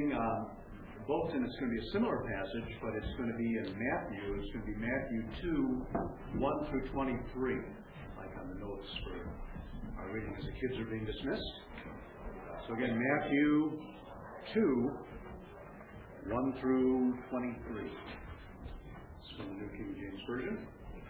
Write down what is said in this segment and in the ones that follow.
reading, Bolton, it's going to be a similar passage, but it's going to be in Matthew. It's going to be Matthew 2, 1 through 23, like on the notes for our reading as the kids are being dismissed. So again, Matthew 2, 1 through 23. It's from the New King James Version.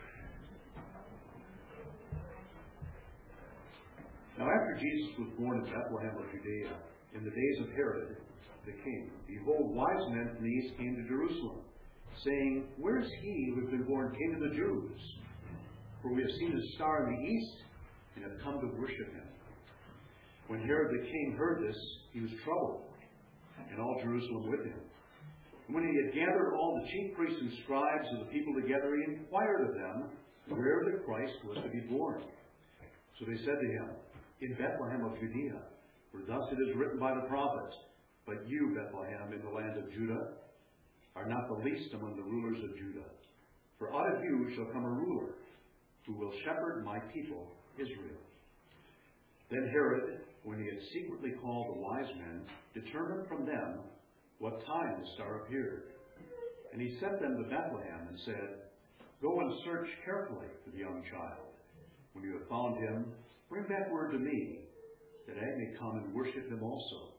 Now after Jesus was born in Bethlehem of Judea, in the days of Herod the king, behold, wise men from the east came to Jerusalem, saying, Where is he who has been born King of the Jews? For we have seen his star in the east, and have come to worship him. When Herod the king heard this, he was troubled, and all Jerusalem with him. And when he had gathered all the chief priests and scribes of the people together, he inquired of them where the Christ was to be born. So they said to him, In Bethlehem of Judea, for thus it is written by the prophets, But you, Bethlehem, in the land of Judah, are not the least among the rulers of Judah. For out of you shall come a ruler, who will shepherd my people, Israel. Then Herod, when he had secretly called the wise men, determined from them what time the star appeared. And he sent them to Bethlehem and said, Go and search carefully for the young child. When you have found him, bring back word to me, that I may come and worship him also.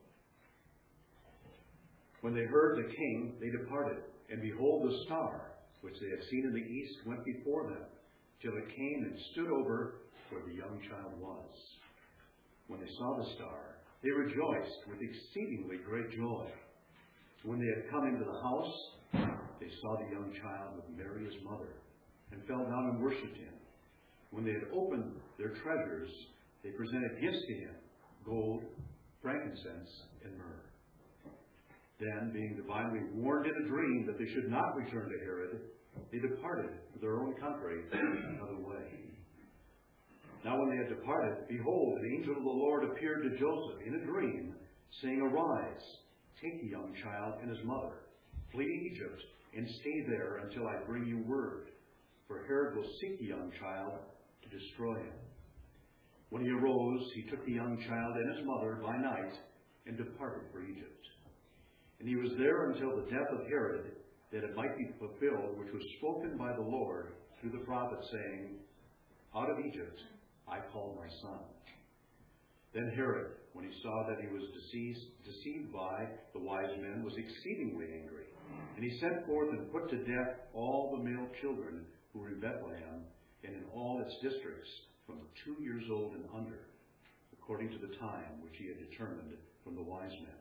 When they heard the king, they departed, and behold, the star, which they had seen in the east, went before them, till it came and stood over where the young child was. When they saw the star, they rejoiced with exceedingly great joy. When they had come into the house, they saw the young child with Mary his mother, and fell down and worshipped him. When they had opened their treasures, they presented gifts to him, gold, frankincense, and myrrh. Then, being divinely warned in a dream that they should not return to Herod, they departed to their own country another way. Now when they had departed, behold, an angel of the Lord appeared to Joseph in a dream, saying, Arise, take the young child and his mother, flee to Egypt, and stay there until I bring you word. For Herod will seek the young child to destroy him. When he arose, he took the young child and his mother by night and departed for Egypt. And he was there until the death of Herod, that it might be fulfilled, which was spoken by the Lord through the prophet, saying, Out of Egypt I called my son. Then Herod, when he saw that he was deceived by the wise men, was exceedingly angry. And he sent forth and put to death all the male children who were in Bethlehem and in all its districts, from 2 years old and under, according to the time which he had determined from the wise men.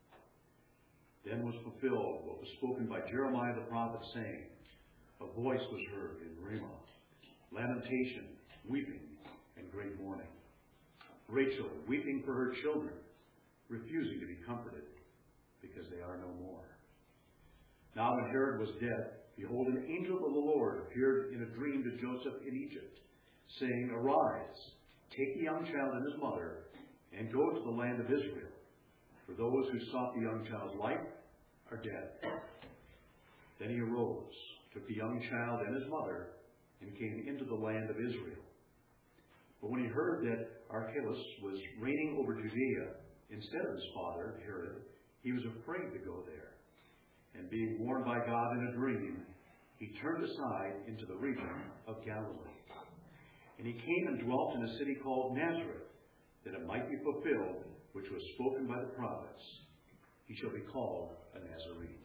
Then was fulfilled what was spoken by Jeremiah the prophet, saying, A voice was heard in Ramah, lamentation, weeping, and great mourning. Rachel weeping for her children, refusing to be comforted, because they are no more. Now when Herod was dead, behold, an angel of the Lord appeared in a dream to Joseph in Egypt, saying, Arise, take the young child and his mother, and go to the land of Israel. For those who sought the young child's life are dead. Then he arose, took the young child and his mother, and came into the land of Israel. But when he heard that Archelaus was reigning over Judea instead of his father, Herod, he was afraid to go there. And being warned by God in a dream, he turned aside into the region of Galilee. And he came and dwelt in a city called Nazareth, that it might be fulfilled, which was spoken by the prophets. He shall be called a Nazarene.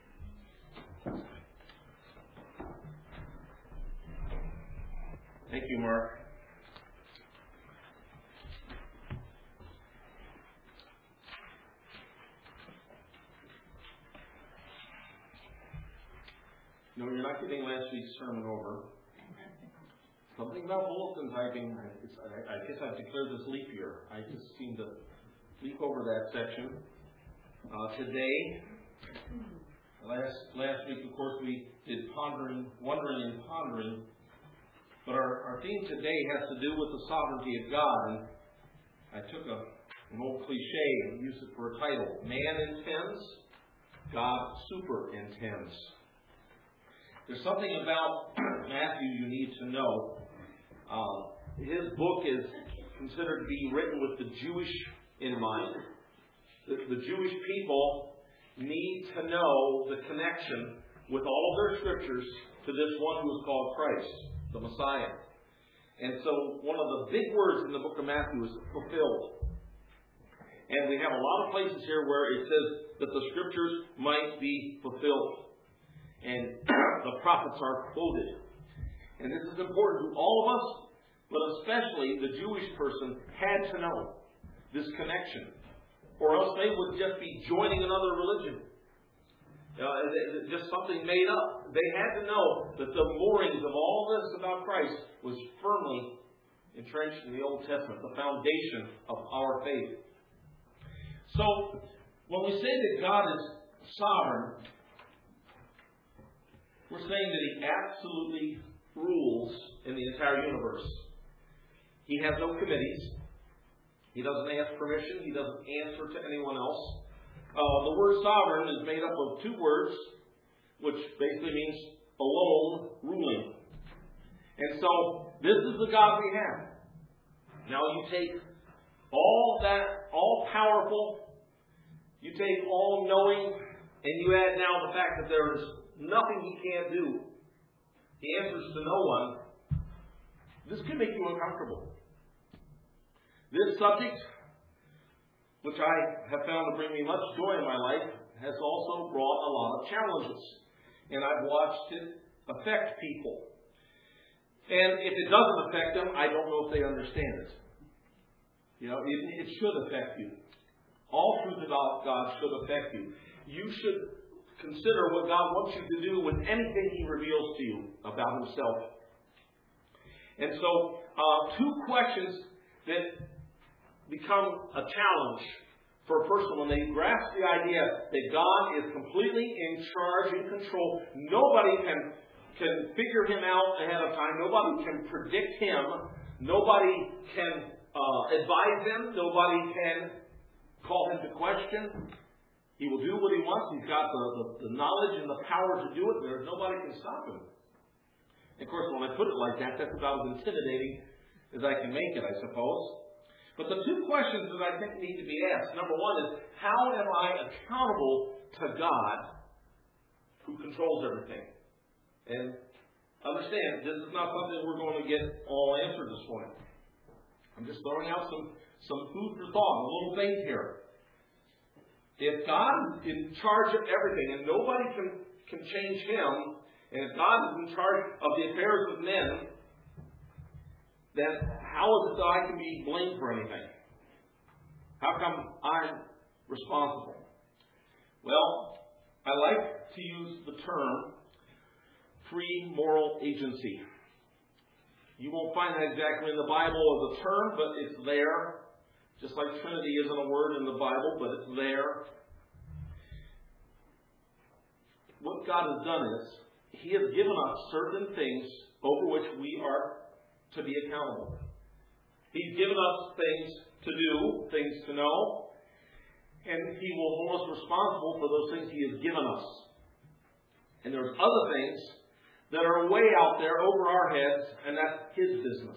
Thank you, Mark. No, you're not getting last week's sermon over. Something about bulletin typing. I guess I've declared this leap year. I just seem to leap over that section. Today, last week, of course, we did wondering and pondering. But our theme today has to do with the sovereignty of God. And I took an old cliche and used it for a title. Man intends, God superintends. There's something about Matthew you need to know. His book is considered to be written with the Jewish in mind. The Jewish people need to know the connection with all of their scriptures to this one who is called Christ, the Messiah. And so one of the big words in the book of Matthew is fulfilled. And we have a lot of places here where it says that the scriptures might be fulfilled. And the prophets are quoted. And this is important to all of us, but especially the Jewish person had to know this connection. Or else they would just be joining another religion. Just something made up. They had to know that the moorings of all this about Christ was firmly entrenched in the Old Testament, the foundation of our faith. So, when we say that God is sovereign, we're saying that He absolutely rules in the entire universe. He has no committees. He doesn't ask permission. He doesn't answer to anyone else. The word sovereign is made up of two words, which basically means alone ruling. And so, this is the God we have. Now you take all that, all powerful, you take all knowing, and you add now the fact that there is nothing He can't do. He answers to no one. This can make you uncomfortable. This subject, which I have found to bring me much joy in my life, has also brought a lot of challenges. And I've watched it affect people. And if it doesn't affect them, I don't know if they understand it. It should affect you. All truth about God should affect you. You should consider what God wants you to do with anything He reveals to you about Himself. And so, two questions that become a challenge for a person when they grasp the idea that God is completely in charge and control. Nobody can figure Him out ahead of time. Nobody can predict Him. Nobody can advise Him. Nobody can call Him to question. He will do what He wants. He's got the knowledge and the power to do it. There's nobody can stop Him. Of course, when I put it like that, that's about as intimidating as I can make it, I suppose. But the two questions that I think need to be asked, number one is, how am I accountable to God who controls everything? And understand, this is not something we're going to get all answered this morning. I'm just throwing out some food for thought, a little faith here. If God is in charge of everything and nobody can change Him, and if God is in charge of the affairs of men, then how is it that I can be blamed for anything? How come I'm responsible? Well, I like to use the term free moral agency. You won't find that exactly in the Bible as a term, but it's there. Just like Trinity isn't a word in the Bible, but it's there. What God has done is, He has given us certain things over which we are to be accountable. He's given us things to do, things to know, and He will hold us responsible for those things He has given us. And there's other things that are way out there over our heads, and that's His business.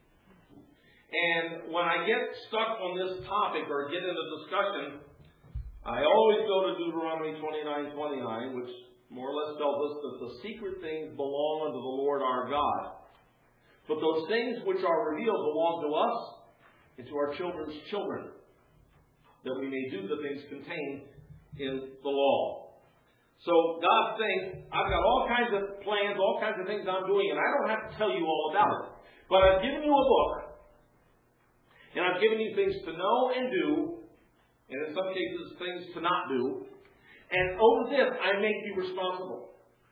And when I get stuck on this topic or get into discussion, I always go to Deuteronomy 29:29, which more or less tells us that the secret things belong unto the Lord our God. But those things which are revealed belong to us and to our children's children, that we may do the things contained in the law. So God's saying, I've got all kinds of plans, all kinds of things I'm doing, and I don't have to tell you all about it. But I've given you a book, and I've given you things to know and do, and in some cases things to not do. And over this, I make you responsible.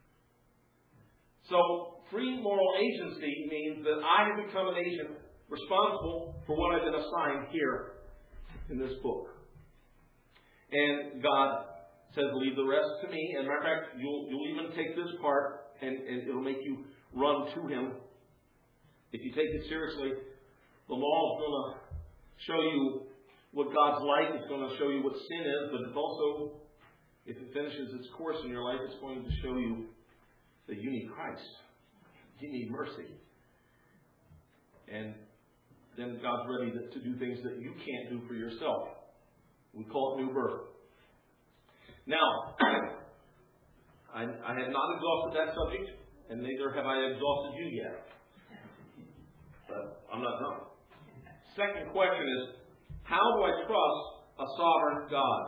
So, free moral agency means that I have become an agent responsible for what I've been assigned here in this book. And God says, leave the rest to me. And matter of fact, you'll even take this part and it'll make you run to Him. If you take it seriously, the law is going to show you what God's like. It's going to show you what sin is. But it's also, if it finishes its course in your life, it's going to show you that you need Christ. You need mercy. And then God's ready to do things that you can't do for yourself. We call it new birth. Now, I have not exhausted that subject, and neither have I exhausted you yet. But I'm not done. Second question is, how do I trust a sovereign God?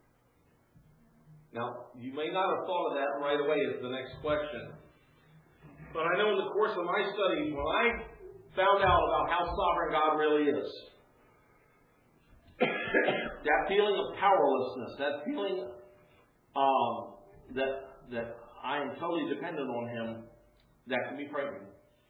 Now, you may not have thought of that right away as the next question. But I know in the course of my studies, when I found out about how sovereign God really is, that feeling of powerlessness, that feeling that I am totally dependent on Him, that can be frightening.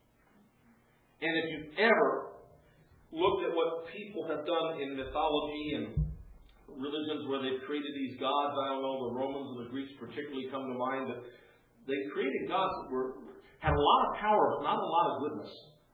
And if you've ever looked at what people have done in mythology and religions where they've created these gods, I don't know, the Romans and the Greeks particularly come to mind, but they created gods that had a lot of power, but not a lot of goodness.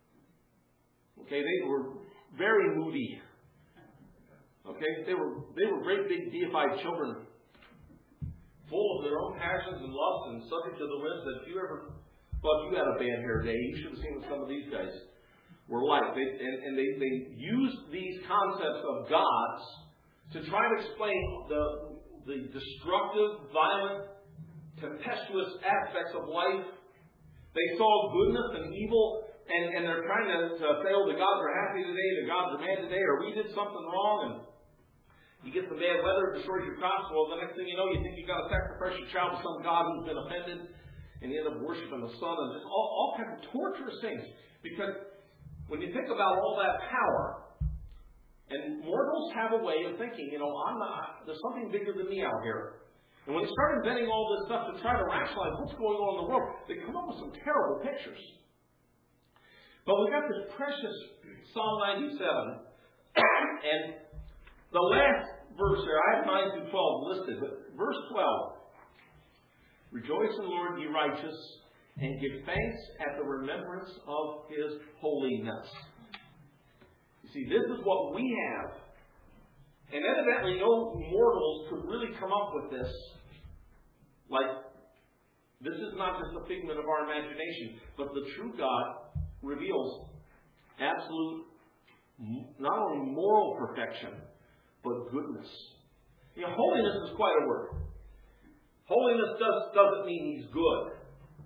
Okay, they were very moody. Okay, they were great big deified children, full of their own passions and lusts and subject to the whims that if you ever thought you had a bad hair day, you should have seen what some of these guys were like. They used these concepts of gods to try to explain the destructive, violent, tempestuous aspects of life. They saw goodness and evil, and they're trying to say, oh, the gods are happy today, the gods are mad today, or we did something wrong, and you get some bad weather, it destroys your crops. Well, the next thing you know, you think you've got to sacrifice your child to some god who's been offended, and you end up worshiping the sun, and just all kinds of torturous things. Because when you think about all that power, and mortals have a way of thinking, there's something bigger than me out here. And when they start inventing all this stuff to try to rationalize what's going on in the world, they come up with some terrible pictures. But we've got this precious Psalm 97, and the last verse there, I have 9 through 12 listed, but verse 12, rejoice in the Lord, ye righteous, and give thanks at the remembrance of His holiness. You see, this is what we have. And evidently no mortals could really come up with this. Like, this is not just a figment of our imagination, but the true God reveals absolute, not only moral perfection, but goodness. Holiness is quite a word. Holiness doesn't mean He's good.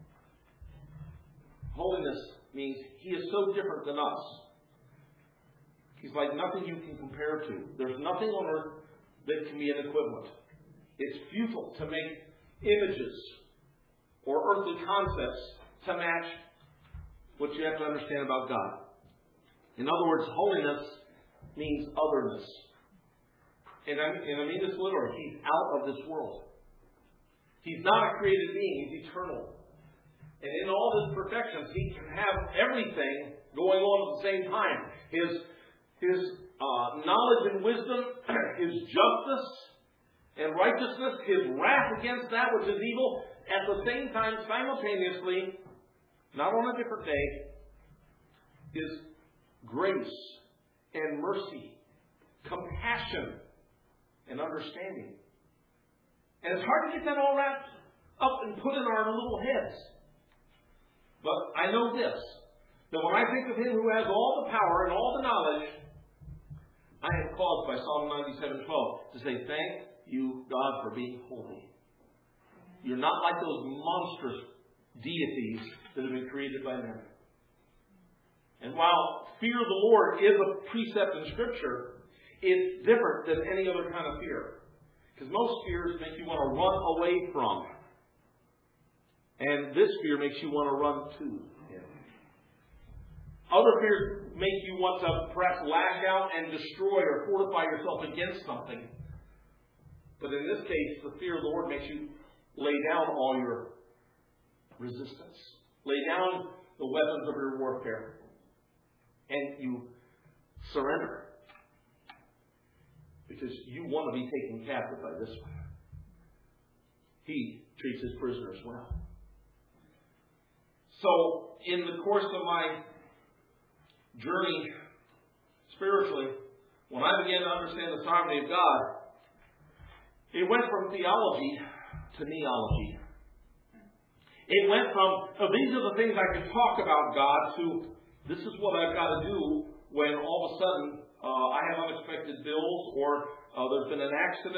Holiness means He is so different than us. He's like nothing you can compare to. There's nothing on earth that can be an equivalent. It's futile to make images or earthly concepts to match what you have to understand about God. In other words, holiness means otherness. And I mean this literally. He's out of this world. He's not a created being. He's eternal. And in all His perfections, He can have everything going on at the same time. His knowledge and wisdom, His justice and righteousness, His wrath against that which is evil, at the same time, simultaneously, not on a different day, His grace and mercy, compassion and understanding. And it's hard to get that all wrapped up and put in our little heads. But I know this, that when I think of Him who has all the power and all the knowledge, I am caused by Psalm 97:12 to say, thank you, God, for being holy. You're not like those monstrous deities that have been created by men. And while fear of the Lord is a precept in Scripture, it's different than any other kind of fear. Because most fears make you want to run away from. And this fear makes you want to run to Him. Other fears make you want to perhaps lash out and destroy or fortify yourself against something. But in this case, the fear of the Lord makes you lay down all your resistance. Lay down the weapons of your warfare. And you surrender. Because you want to be taken captive by this one. He treats His prisoners well. So, in the course of my journey spiritually, when I began to understand the sovereignty of God, it went from theology to neology. It went from, these are the things I can talk about God, to this is what I've got to do when all of a sudden I have unexpected bills, or there's been an accident,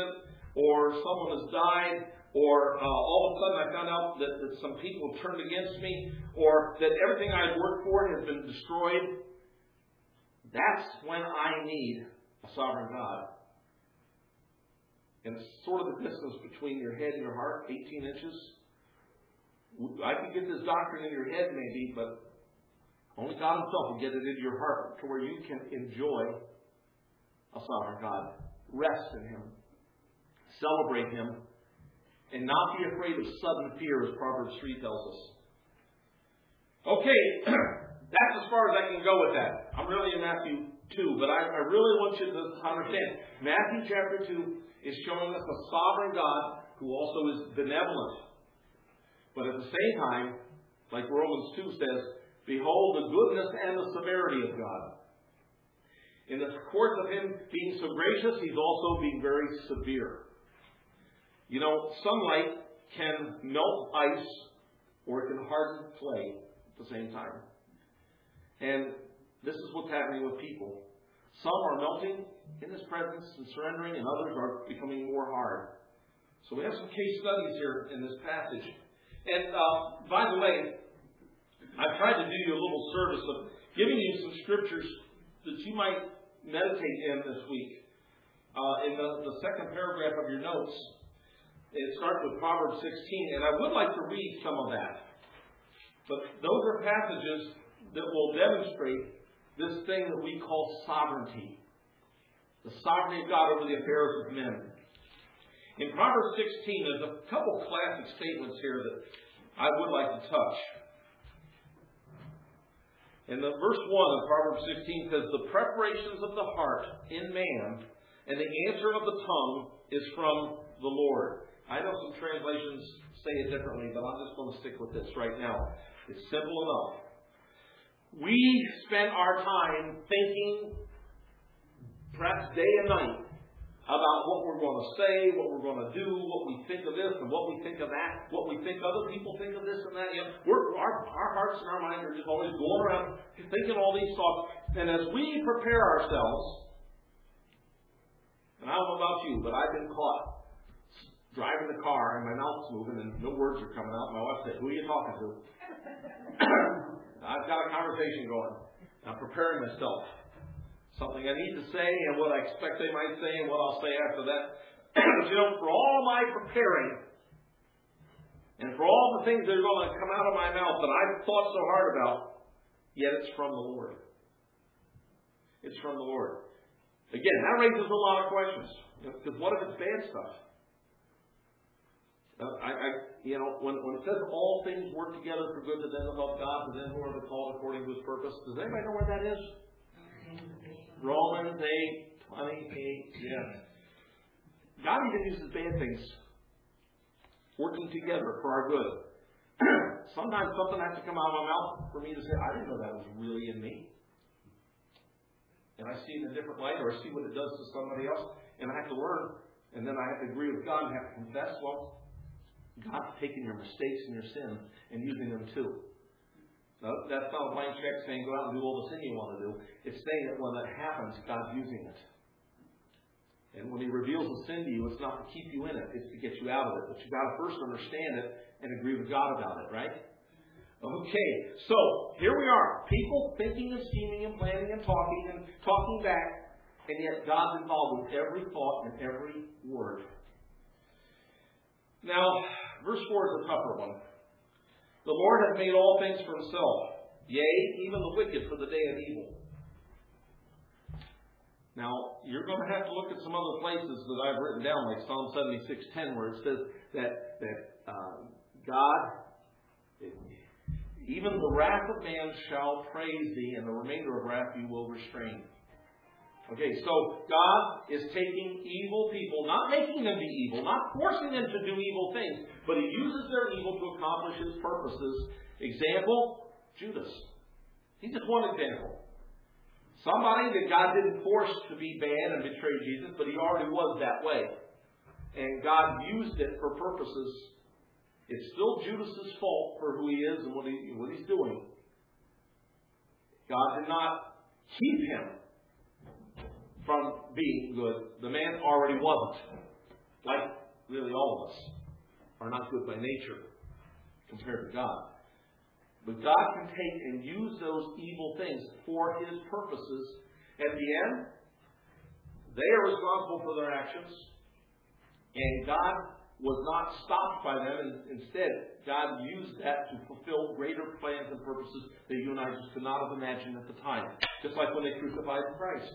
or someone has died, or all of a sudden I found out that some people have turned against me, or that everything I've worked for has been destroyed, that's when I need a sovereign God. And it's sort of the distance between your head and your heart, 18 inches. I can get this doctrine in your head maybe, but only God Himself will get it into your heart to where you can enjoy a sovereign God. Rest in Him. Celebrate Him. And not be afraid of sudden fear, as Proverbs 3 tells us. Okay, that's as far as I can go with that. I'm really in Matthew 2, but I really want you to understand. Matthew chapter 2 is showing us a sovereign God who also is benevolent. But at the same time, like Romans 2 says, behold the goodness and the severity of God. In the course of Him being so gracious, He's also being very severe. You know, sunlight can melt ice or it can harden clay at the same time. And this is what's happening with people. Some are melting in His presence and surrendering, and others are becoming more hard. So we have some case studies here in this passage. And by the way, I've tried to do you a little service of giving you some scriptures that you might meditate in this week. In the second paragraph of your notes, it starts with Proverbs 16, and I would like to read some of that. But those are passages that will demonstrate this thing that we call sovereignty. The sovereignty of God over the affairs of men. In Proverbs 16, there's a couple classic statements here that I would like to touch. In the verse 1 of Proverbs 16 says, the preparations of the heart in man and the answer of the tongue is from the Lord. I know some translations say it differently, but I'm just going to stick with this right now. It's simple enough. We spend our time thinking, perhaps day and night, about what we're going to say, what we're going to do, what we think of this and what we think of that, what we think other people think of this and that. You know, our hearts and our minds are just always going around thinking all these thoughts. And as we prepare ourselves, and I don't know about you, but I've been caught driving the car and my mouth's moving and no words are coming out. My wife said, who are you talking to? I've got a conversation going. I'm preparing myself. Something I need to say and what I expect they might say and what I'll say after that. But you know, for all my preparing and for all the things that are going to come out of my mouth that I've thought so hard about, yet it's from the Lord. It's from the Lord. Again, that raises a lot of questions. Because what if it's bad stuff? When it says all things work together for good to them that love God, to them who are called according to His purpose, does anybody know where that is? Romans 8:28. Yeah. God even uses bad things working together for our good. Sometimes something has to come out of my mouth for me to say, I didn't know that was really in me. And I see it in a different light, or I see what it does to somebody else, and I have to learn, and then I have to agree with God and have to confess, well, God's taking your mistakes and your sins and using them too. Now, that's not a blank check saying go out and do all the sin you want to do. It's saying that when that happens, God's using it. And when He reveals a sin to you, it's not to keep you in it. It's to get you out of it. But you've got to first understand it and agree with God about it, right? Okay, so here we are. People thinking and scheming and planning and talking back. And yet God's involved with every thought and every word. Now, verse 4 is a tougher one. The Lord hath made all things for Himself, yea, even the wicked for the day of evil. Now, you're going to have to look at some other places that I've written down, like Psalm 76:10, where it says that God, even the wrath of man shall praise Thee, and the remainder of wrath You will restrain. Okay, so God is taking evil people, not making them be evil, not forcing them to do evil things, but He uses their evil to accomplish His purposes. Example, Judas. He's just one example. Somebody that God didn't force to be bad and betray Jesus, but he already was that way. And God used it for purposes. It's still Judas's fault for who he is and what he's doing. God did not keep him from being good. The man already wasn't. like really all of us, are not good by nature compared to God. But God can take and use those evil things for His purposes. At the end, they are responsible for their actions. And God was not stopped by them. And instead, God used that to fulfill greater plans and purposes that you and I just could not have imagined at the time. Just like when they crucified Christ.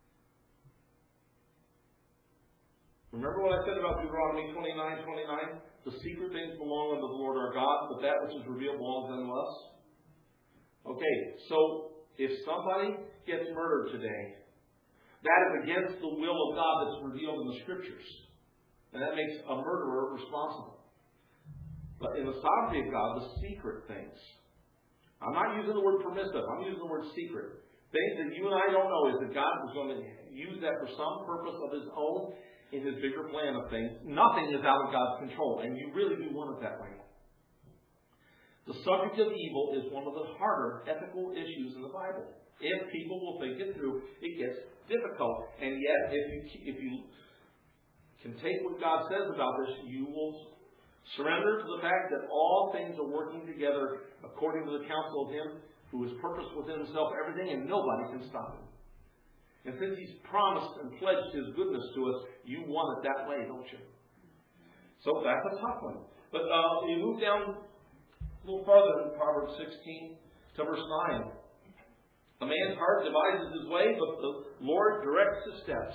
Remember what I said about Deuteronomy 29:29? The secret things belong unto the Lord our God, but that which is revealed belongs unto us. Okay, so if somebody gets murdered today, that is against the will of God that's revealed in the Scriptures. And that makes a murderer responsible. But in the sovereignty of God, the secret things. I'm not using the word permissive. I'm using the word secret. Things that you and I don't know is that God was going to use that for some purpose of His own in His bigger plan of things. Nothing is out of God's control. And you really do want it that way. The subject of evil is one of the harder ethical issues in the Bible. If people will think it through, it gets difficult. And yet, if you can take what God says about this, you will surrender to the fact that all things are working together according to the counsel of Him who has purposed within Himself everything, and nobody can stop Him. And since He's promised and pledged His goodness to us, you want it that way, don't you? So that's a tough one. But you move down a little farther in Proverbs 16 to verse 9. A man's heart devises his way, but the Lord directs his steps.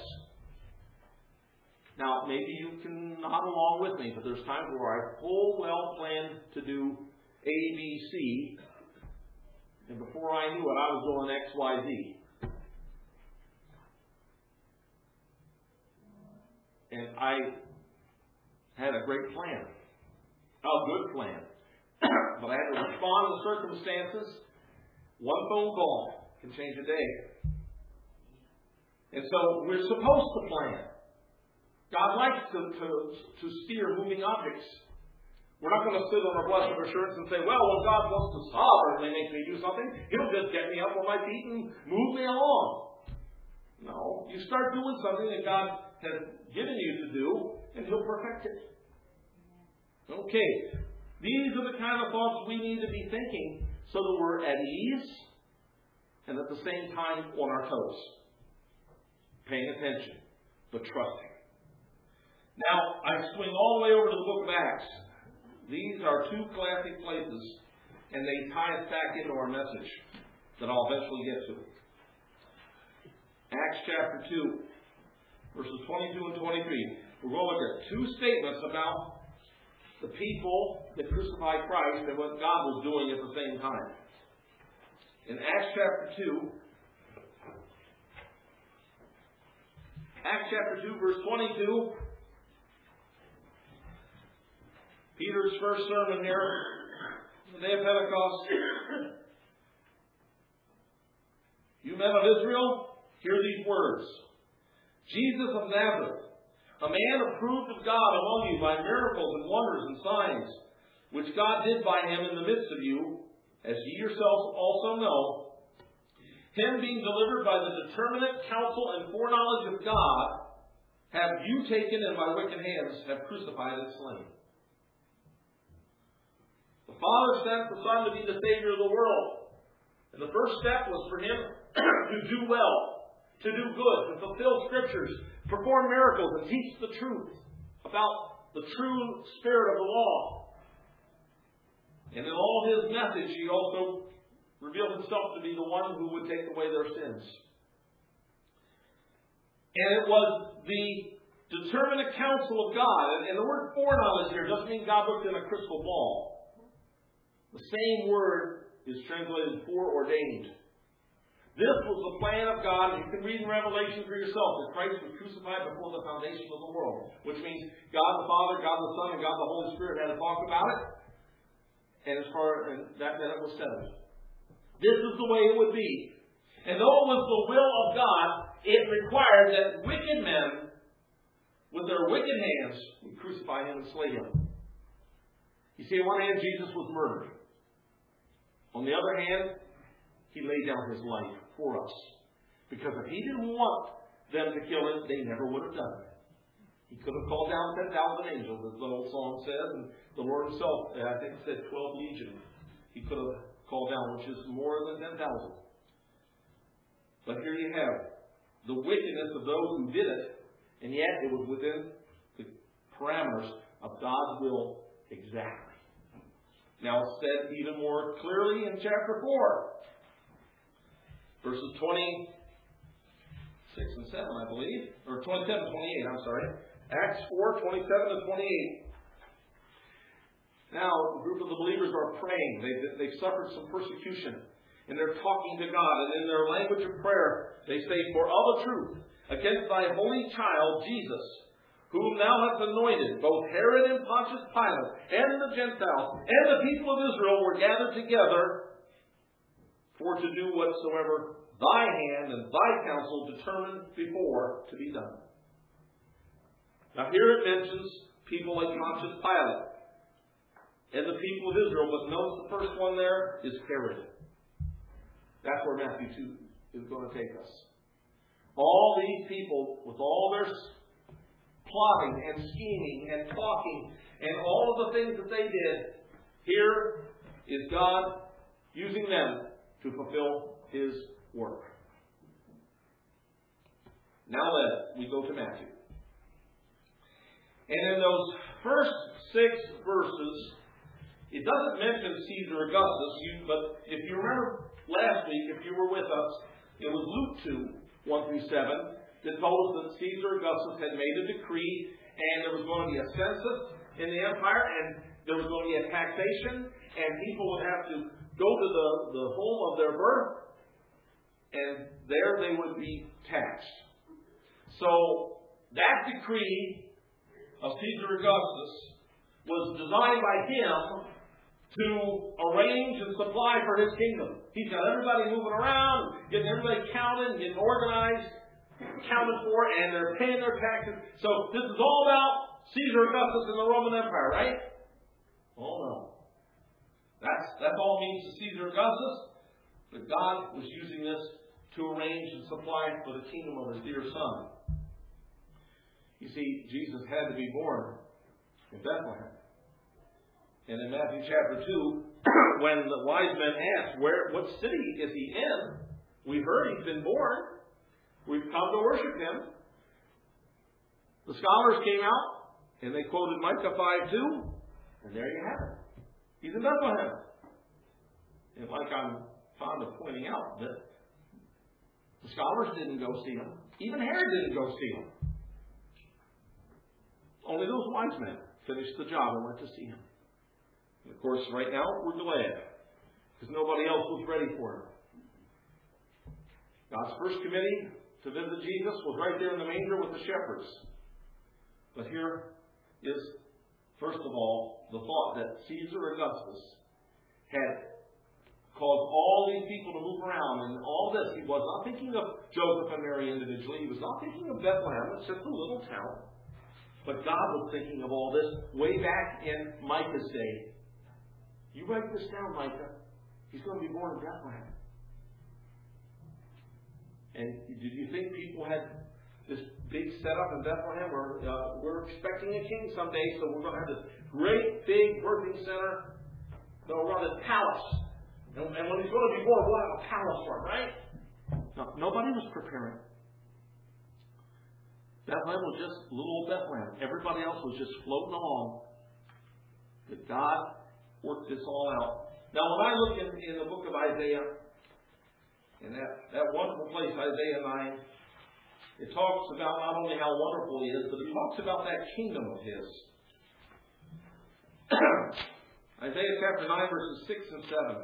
Now, maybe you can nod along with me, but there's times where I full well planned to do A, B, C, and before I knew it, I was doing X, Y, Z. And I had a great plan, a good plan. But I had to respond to the circumstances. One phone call can change a day. And so we're supposed to plan. God likes to steer moving objects. We're not going to sit on our blessed assurance and say, well, when God wants to sovereignly make me do something, He'll just get me up on my feet and move me along. No. You start doing something that God has given you to do, and He'll perfect it. Okay. These are the kind of thoughts we need to be thinking so that we're at ease and at the same time on our toes. Paying attention, but trusting. Now, I swing all the way over to the book of Acts. These are two classic places, and they tie us back into our message that I'll eventually get to. Acts chapter 2, verses 22 and 23. We're going to look at two statements about the people that crucified Christ and what God was doing at the same time. In Acts chapter 2, verse 22, Peter's first sermon here, the day of Pentecost. You men of Israel, hear these words. Jesus of Nazareth, a man approved of God among you by miracles and wonders and signs, which God did by Him in the midst of you, as ye yourselves also know, Him being delivered by the determinate counsel and foreknowledge of God, have you taken and by wicked hands have crucified and slain. The Father sent the Son to be the Savior of the world. And the first step was for Him to do well, to do good, to fulfill Scriptures, perform miracles, and teach the truth about the true spirit of the law. And in all His message, He also revealed Himself to be the one who would take away their sins. And it was the determinate counsel of God. And the word foreknowledge here doesn't mean God looked in a crystal ball. The same word is translated foreordained. This was the plan of God, and you can read in Revelation for yourself that Christ was crucified before the foundation of the world, which means God the Father, God the Son, and God the Holy Spirit had to talk about it, and then it was settled. This is the way it would be. And though it was the will of God, it required that wicked men, with their wicked hands, would crucify Him and slay Him. You see, on one hand, Jesus was murdered. On the other hand, He laid down His life for us. Because if He didn't want them to kill Him, they never would have done it. He could have called down 10,000 angels, as the old song says, and the Lord himself, I think it said 12 legion. He could have called down, which is more than 10,000. But here you have the wickedness of those who did it, and yet it was within the parameters of God's will exactly. Now it's said even more clearly in chapter 4. Verses 26 and 7, I believe. Or 27 and 28, I'm sorry. Acts 4, 27 and 28. Now, a group of the believers are praying. They've suffered some persecution. And they're talking to God. And in their language of prayer, they say, "For of a truth, against thy holy child, Jesus, whom thou hast anointed, both Herod and Pontius Pilate, and the Gentiles, and the people of Israel were gathered together for to do whatsoever thy hand and thy counsel determined before to be done." Now here it mentions people like Pontius Pilate and the people of Israel, but notice the first one there is Herod. That's where Matthew 2 is going to take us. All these people, with all their plotting and scheming and talking and all of the things that they did, here is God using them to fulfill His work. Now we go to Matthew. And in those first 6 verses, it doesn't mention Caesar Augustus, but if you remember last week, if you were with us, it was Luke 2, 1 through 7, that told us that Caesar Augustus had made a decree, and there was going to be a census in the empire, and there was going to be a taxation, and people would have to go to the home of their birth, and there they would be taxed. So that decree of Caesar Augustus was designed by him to arrange and supply for his kingdom. He's got everybody moving around, getting everybody counted, getting organized, accounted for, and they're paying their taxes. So this is all about Caesar Augustus and the Roman Empire, right? Oh no. That's all it means to Caesar Augustus. But God was using this to arrange and supply for the kingdom of His dear Son. You see, Jesus had to be born in Bethlehem. And in Matthew chapter 2, when the wise men asked, what city is He in? We've heard He's been born. We've come to worship Him. The scholars came out, and they quoted Micah 5:2, and there you have it. He's in Bethlehem. And like I'm fond of pointing out, that the scholars didn't go see Him. Even Herod didn't go see Him. Only those wise men finished the job and went to see Him. And of course, right now, we're glad, because nobody else was ready for Him. God's first committee to visit Jesus was right there in the manger with the shepherds. But here is, first of all, the thought that Caesar Augustus had caused all these people to move around and all this. He was not thinking of Joseph and Mary individually. He was not thinking of Bethlehem. It's just a little town. But God was thinking of all this way back in Micah's day. You write this down, Micah. He's going to be born in Bethlehem. And did you think people had this big setup in Bethlehem where we're expecting a king someday, so we're going to have this great big birthing center. They'll run this palace. And when He's going to be born, we'll have a palace for Him, right? No, nobody was preparing. Bethlehem was just little old Bethlehem. Everybody else was just floating along. But God worked this all out. Now, when I look in the book of Isaiah, in that wonderful place, Isaiah 9, it talks about not only how wonderful He is, but it talks about that kingdom of His. Isaiah chapter 9, verses 6 and 7.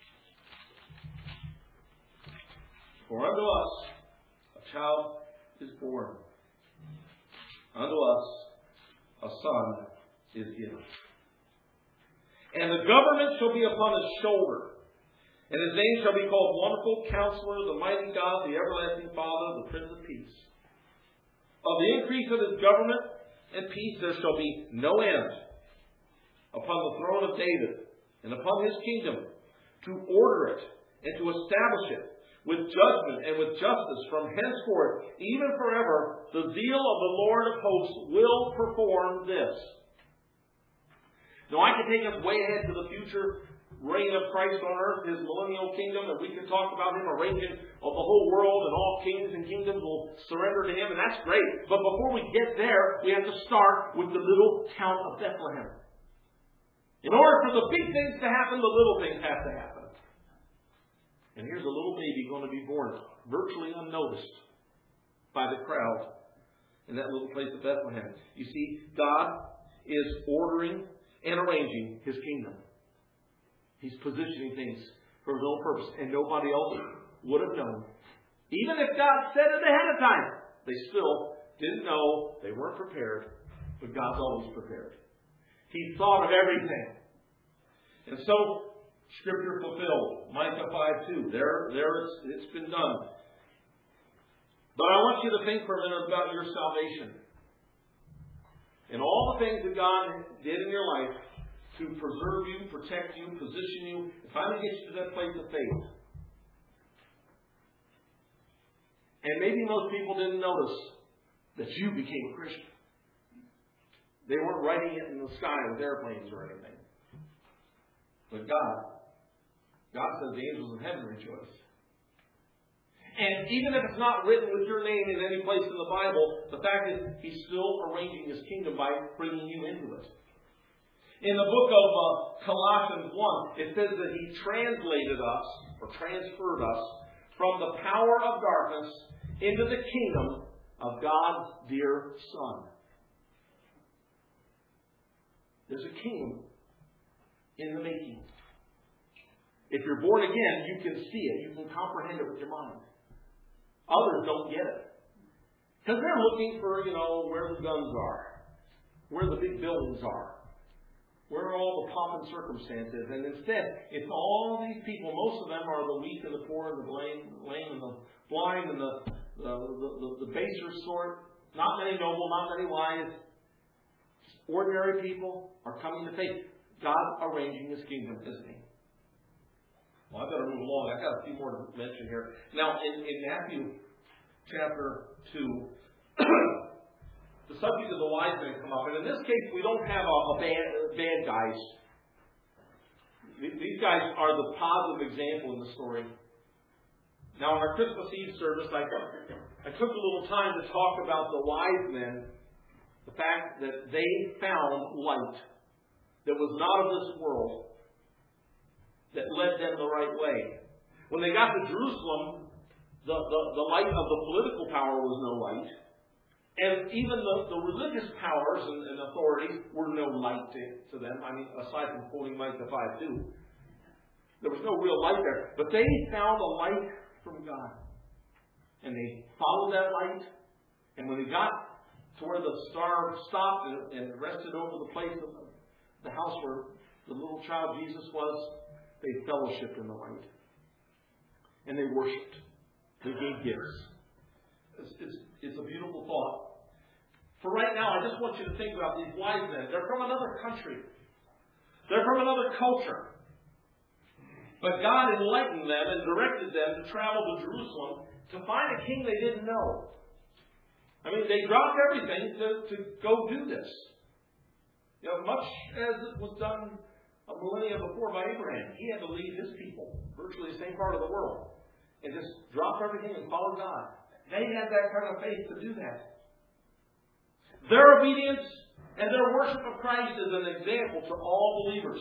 For unto us a child is born. Unto us a son is given. And the government shall be upon His shoulder. And His name shall be called Wonderful Counselor, the Mighty God, the Everlasting Father, the Prince of Peace. Of the increase of His government and peace there shall be no end upon the throne of David and upon His kingdom, to order it and to establish it with judgment and with justice from henceforth, even forever, the zeal of the Lord of hosts will perform this. Now, I could take us way ahead to the future reign of Christ on earth, His millennial kingdom, and we can talk about Him arranging of the whole world, and all kings and kingdoms will surrender to Him, and that's great. But before we get there, we have to start with the little town of Bethlehem. In order for the big things to happen, the little things have to happen. And here's a little baby going to be born virtually unnoticed by the crowd in that little place of Bethlehem. You see, God is ordering and arranging His kingdom. He's positioning things for His own purpose, and nobody else would have known. Even if God said it ahead of time, they still didn't know. They weren't prepared, but God's always prepared. He thought of everything. And so, Scripture fulfilled. Micah 5:2. There it's been done. But I want you to think for a minute about your salvation. And all the things that God did in your life to preserve you, protect you, position you, and finally get you to that place of faith. And maybe most people didn't notice that you became a Christian. They weren't writing it in the sky with airplanes or anything. But God says the angels in heaven rejoice. And even if it's not written with your name in any place in the Bible, the fact is He's still arranging His kingdom by bringing you into it. In the book of Colossians 1, it says that He translated us, or transferred us, from the power of darkness into the kingdom of God's dear Son. There's a kingdom in the making. If you're born again, you can see it. You can comprehend it with your mind. Others don't get it. Because they're looking for, where the guns are, where the big buildings are, where all the pomp and circumstance is. And instead, it's all these people. Most of them are the weak and the poor and the lame and the blind and the baser sort. Not many noble, not many wise. Ordinary people are coming to faith. God arranging His kingdom, isn't He? Well, I better move along. I've got a few more to mention here. Now, in Matthew chapter 2, the subject of the wise men come up. And in this case, we don't have a bad guys. These guys are the positive example in the story. Now, in our Christmas Eve service, I took a little time to talk about the wise men, the fact that they found light that was not of this world, that led them the right way. When they got to Jerusalem, the light of the political power was no light. And even the religious powers and authorities were no light to them. I mean, aside from quoting Micah 5:2. There was no real light there. But they found a light from God. And they followed that light. And when they got to where the star stopped and rested over the place of the house where the little child Jesus was, they fellowshiped in the light. And they worshipped. They gave gifts. It's a beautiful thought. For right now, I just want you to think about these wise men. They're from another country. They're from another culture. But God enlightened them and directed them to travel to Jerusalem to find a king they didn't know. I mean, they dropped everything to go do this. Much as it was done a millennia before by Abraham. He had to leave his people, virtually the same part of the world, and just drop everything and follow God. They had that kind of faith to do that. Their obedience and their worship of Christ is an example to all believers.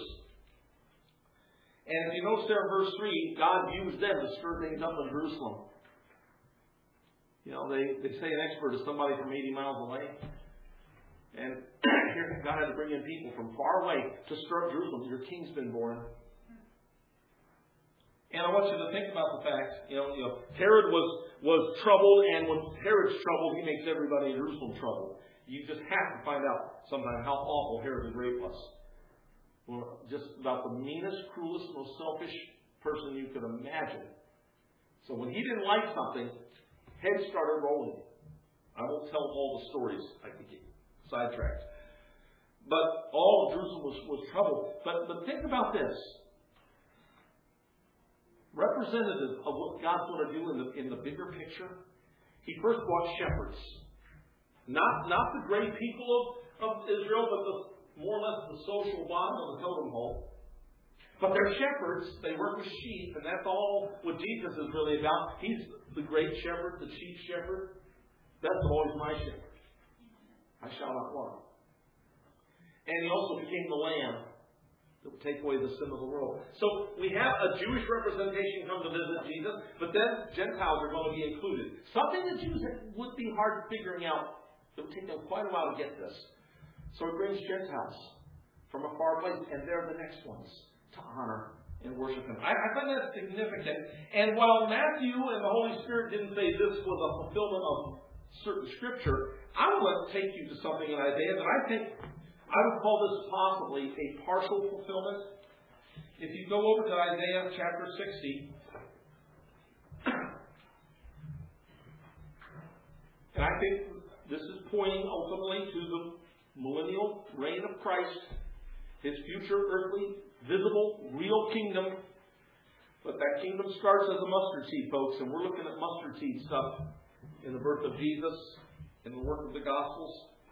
And if you notice there in verse 3, God used them to stir things up in Jerusalem. They say an expert is somebody from 80 miles away. And here God had to bring in people from far away to stir up Jerusalem. Your king's been born. And I want you to think about the fact, Herod was troubled, and when Herod's troubled, he makes everybody in Jerusalem troubled. You just have to find out sometime how awful Herod the Great was. Well, just about the meanest, cruelest, most selfish person you could imagine. So when he didn't like something, heads started rolling. I won't tell all the stories. I can get sidetracked. But all of Jerusalem was troubled. But think about this. representative of what God's going to do in the bigger picture, He first brought shepherds. Not the great people of Israel, but more or less the social bottom of the totem pole. But they're shepherds. They work with sheep, and that's all what Jesus is really about. He's the great shepherd, the chief shepherd. That's the Lord is my shepherd. I shall not want. And He also became the Lamb that would take away the sin of the world. So we have a Jewish representation come to visit Jesus, but then Gentiles are going to be included. Something that Jews would be hard figuring out. It would take them quite a while to get this. So it brings Gentiles from a far place, and they're the next ones to honor and worship Him. I find that significant. And while Matthew and the Holy Spirit didn't say this was a fulfillment of certain Scripture, I want to take you to something in Isaiah that I think I would call this possibly a partial fulfillment. If you go over to Isaiah chapter 60, and I think this is pointing ultimately to the millennial reign of Christ, His future earthly, visible, real kingdom. But that kingdom starts as a mustard seed, folks, and we're looking at mustard seed stuff in the birth of Jesus, in the work of the Gospels.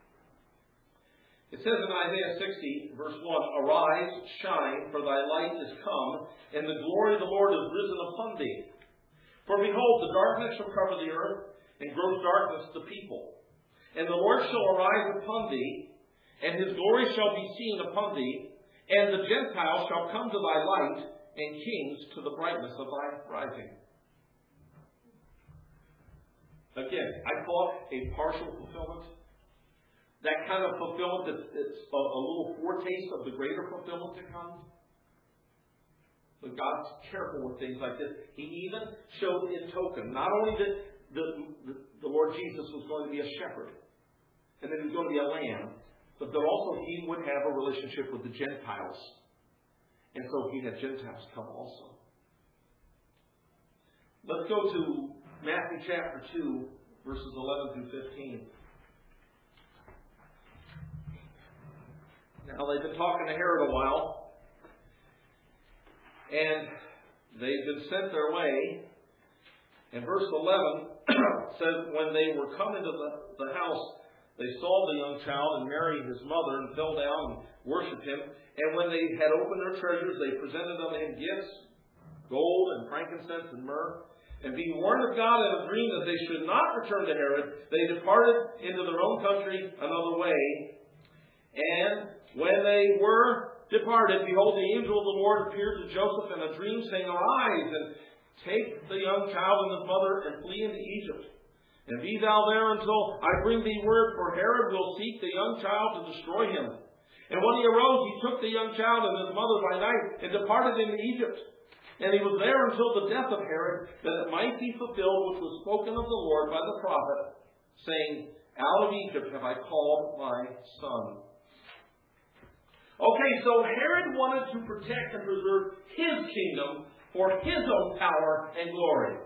It says in Isaiah 60, verse 1, Arise, shine, for thy light is come, and the glory of the Lord is risen upon thee. For behold, the darkness shall cover the earth, and gross darkness the people. And the Lord shall arise upon thee, and His glory shall be seen upon thee, and the Gentiles shall come to thy light, and kings to the brightness of thy rising. Again, I call it a partial fulfillment. That kind of fulfillment that's a little foretaste of the greater fulfillment to come. But God's careful with things like this. He even showed in token, not only that the Lord Jesus was going to be a shepherd, and that He was going to be a lamb, but that also He would have a relationship with the Gentiles. And so He had Gentiles come also. Let's go to Matthew chapter 2, verses 11 through 15. Now, they've been talking to Herod a while, and they've been sent their way. And verse 11 says, when they were come into the house, they saw the young child and Mary his mother, and fell down and worshipped Him. And when they had opened their treasures, they presented unto Him gifts, gold and frankincense and myrrh. And being warned of God in a dream that they should not return to Herod, they departed into their own country another way. And when they were departed, behold, the angel of the Lord appeared to Joseph in a dream, saying, Arise, and take the young child and His mother, and flee into Egypt. And be thou there until I bring thee word, for Herod will seek the young child to destroy him. And when he arose, he took the young child and his mother by night, and departed into Egypt. And he was there until the death of Herod, that it might be fulfilled which was spoken of the Lord by the prophet, saying, Out of Egypt have I called my son. Okay, so Herod wanted to protect and preserve his kingdom for his own power and glory.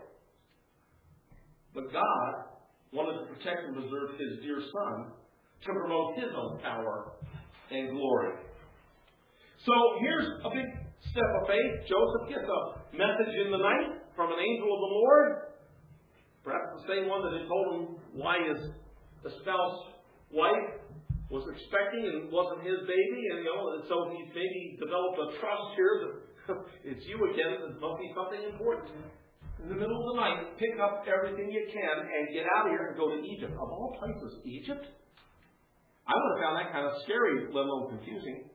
But God wanted to protect and preserve His dear Son to promote His own power and glory. So here's a big step of faith. Joseph gets a message in the night from an angel of the Lord. Perhaps the same one that had told him why his espoused wife was expecting and wasn't his baby, and so he's maybe developed a trust here that it's you again. It must be something important. In the middle of the night, pick up everything you can and get out of here and go to Egypt. Of all places, Egypt? I would have found that kind of scary, let alone confusing.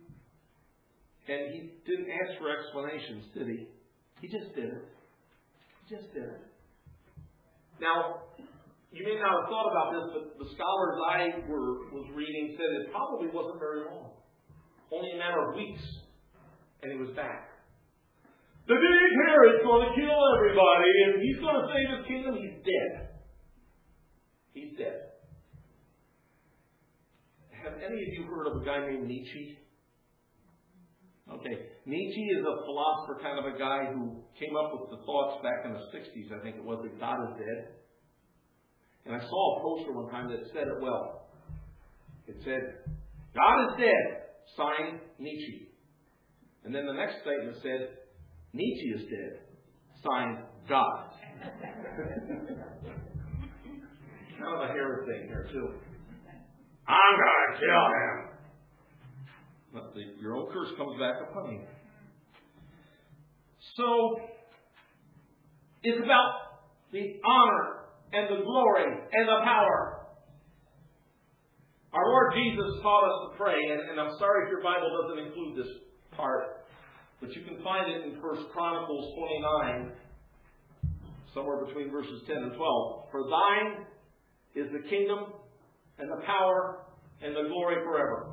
And he didn't ask for explanations, did he? He just did it. He just did it. Now, you may not have thought about this, but the scholars I was reading said it probably wasn't very long. Only a matter of weeks, and he was back. The big Herod's going to kill everybody, and he's going to save his kingdom. He's dead. He's dead. Have any of you heard of a guy named Nietzsche? Okay, Nietzsche is a philosopher, kind of a guy who came up with the thoughts back in the 60s, I think it was, that God is dead. And I saw a poster one time that said it well. It said, God is dead, signed Nietzsche. And then the next statement said, Nietzsche is dead, Signed, God. Kind of a Herod thing here, too. I'm going to kill him. But your own curse comes back upon you. So, it's about the honor and the glory and the power. Our Lord Jesus taught us to pray, and I'm sorry if your Bible doesn't include this part, but you can find it in 1 Chronicles 29, somewhere between verses 10 and 12. For thine is the kingdom and the power and the glory forever.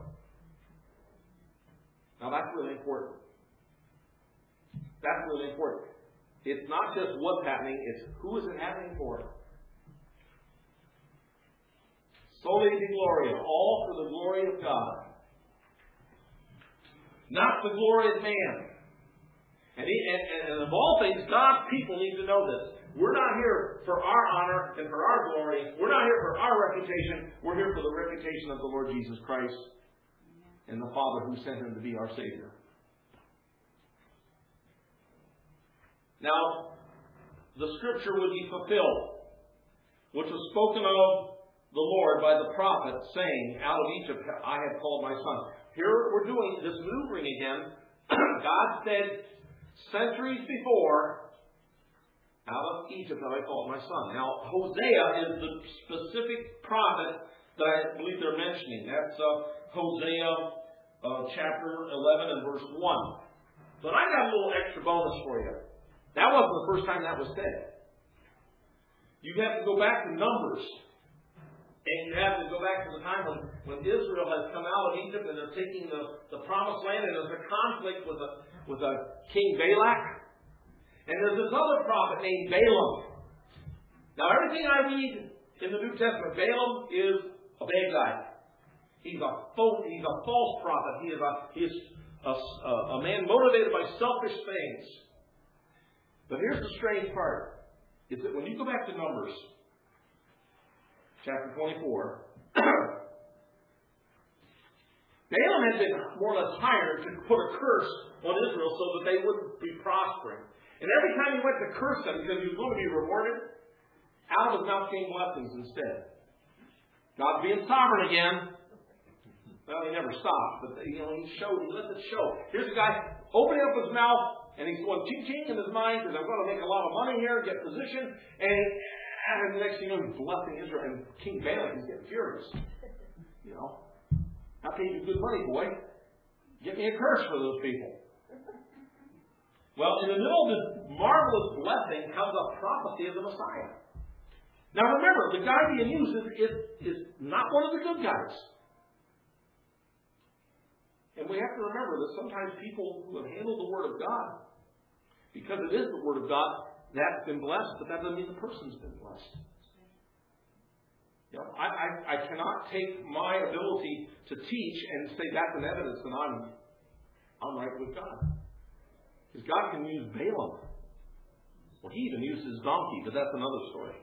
Now that's really important. That's really important. It's not just what's happening, it's who is it happening for. Soli Deo Gloria, all for the glory of God. Not the glory of man. And of all things, God's people need to know this. We're not here for our honor and for our glory. We're not here for our reputation. We're here for the reputation of the Lord Jesus Christ and the Father who sent Him to be our Savior. Now, the Scripture would be fulfilled, which was spoken of the Lord by the prophet, saying, out of Egypt I have called my son. Here we're doing this maneuvering again. God said centuries before, out of Egypt have I called my son. Now, Hosea is the specific prophet that I believe they're mentioning. That's Hosea chapter 11 and verse 1. But I got a little extra bonus for you. That wasn't the first time that was said. You have to go back to Numbers. And you have to go back to the time when Israel has come out of Egypt and they're taking the promised land, and there's a conflict with a king Balak. And there's this other prophet named Balaam. Now everything I read in the New Testament, Balaam is a bad guy. He's a false prophet. He is a man motivated by selfish things. But here's the strange part. Is that when you go back to Numbers, chapter 24, Balaam had been more or less hired to put a curse on Israel so that they wouldn't be prospering. And every time he went to curse them because he was going to be rewarded, out of his mouth came blessings instead. God being sovereign again. Well, he never stopped, but he let it show. Here's a guy opening up his mouth, and he's going ching-ching in his mind because I'm going to make a lot of money here, get position, and the next thing you know, he's blessing Israel. And King Balak is getting furious. You know, I paid you good money, boy. Get me a curse for those people. Well, in the middle of this marvelous blessing comes a prophecy of the Messiah. Now remember, the guy being used is not one of the good guys. And we have to remember that sometimes people who have handled the Word of God, because it is the Word of God, that's been blessed, but that doesn't mean the person's been blessed. You know, I cannot take my ability to teach and say that's an evidence that I'm right with God. Because God can use Balaam. Well, he even used his donkey, but that's another story.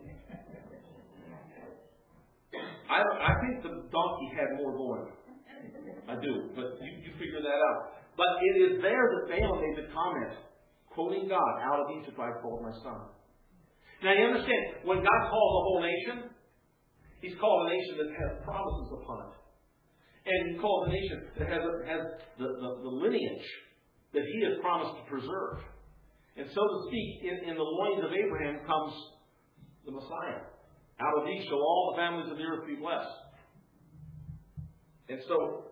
I think the donkey had more going. I do, but you figure that out. But it is there that Balaam made the comment, quoting God, out of Egypt I called my son. Now you understand, when God calls a whole nation, He's called a nation that has promises upon it. And He calls a nation that has the lineage that He has promised to preserve. And so to speak, in the loins of Abraham comes the Messiah. Out of these shall all the families of the earth be blessed. And so,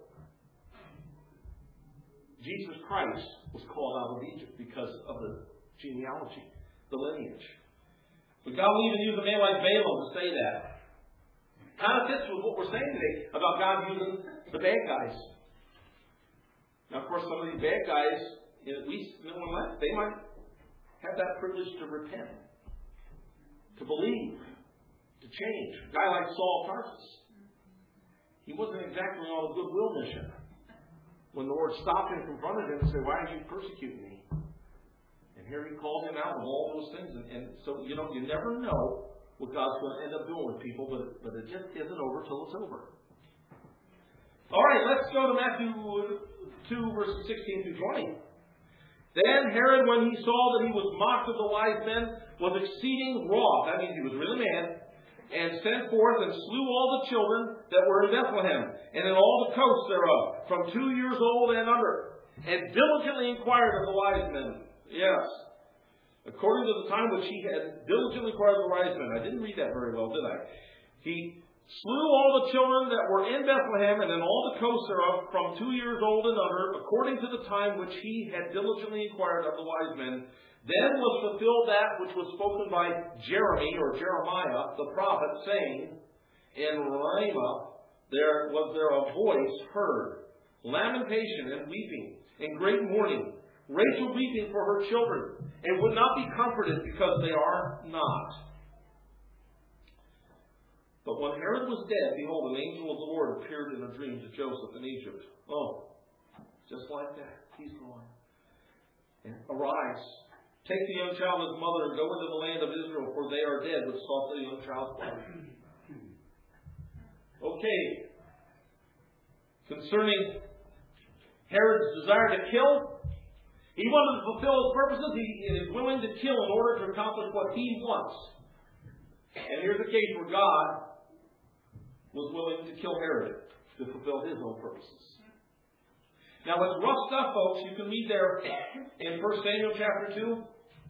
Jesus Christ was called out of Egypt because of the genealogy, the lineage. But God will even use a man like Balaam to say that. Kind of fits with what we're saying today about God using the bad guys. Now, of course, some of these bad guys, at least they might have that privilege to repent, to believe, to change. A guy like Saul of Tarsus. He wasn't exactly on a goodwill mission. When the Lord stopped him and confronted him and said, "Why are you persecuting me?" And here He called him out of all those things. And so, you never know what God's going to end up doing with people, but it just isn't over till it's over. All right, let's go to Matthew 2, verses 16 through 20. Then Herod, when he saw that he was mocked of the wise men, was exceeding wroth. That means he was really mad. And sent forth and slew all the children that were in Bethlehem, and in all the coasts thereof, from 2 years old and under, and diligently inquired of the wise men. Yes. According to the time which he had diligently inquired of the wise men. I didn't read that very well, did I? He slew all the children that were in Bethlehem, and in all the coasts thereof, from 2 years old and under, according to the time which he had diligently inquired of the wise men. Then was fulfilled that which was spoken by Jeremiah, the prophet, saying, in Ramah there was a voice heard, lamentation and weeping, and great mourning, Rachel weeping for her children, and would not be comforted because they are not. But when Herod was dead, behold, an angel of the Lord appeared in a dream to Joseph in Egypt. Oh, just like that. He's gone. And arise. Take the young child and his mother and go into the land of Israel, for they are dead which sought the young child's life. Okay. Concerning Herod's desire to kill, he wanted to fulfill his purposes. He is willing to kill in order to accomplish what he wants. And here's a case where God was willing to kill Herod to fulfill his own purposes. Now, it's rough stuff, folks. You can read there in 1 Samuel chapter 2.